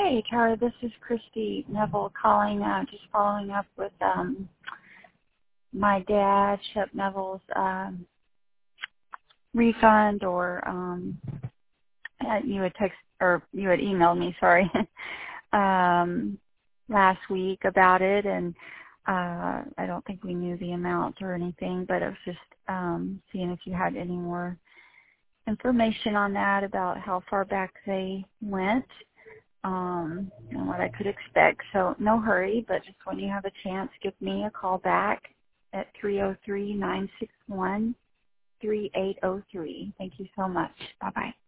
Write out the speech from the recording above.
Hey, Tara, this is Christy Neville calling, just following up with my dad, Shep Neville's refund, or you had emailed me, sorry, last week about it, and I don't think we knew the amount or anything, but I was just seeing if you had any more information on that, about how far back they went. And what I could expect. So no hurry, but just when you have a chance, give me a call back at 303-961-3803. Thank you so much. Bye-bye.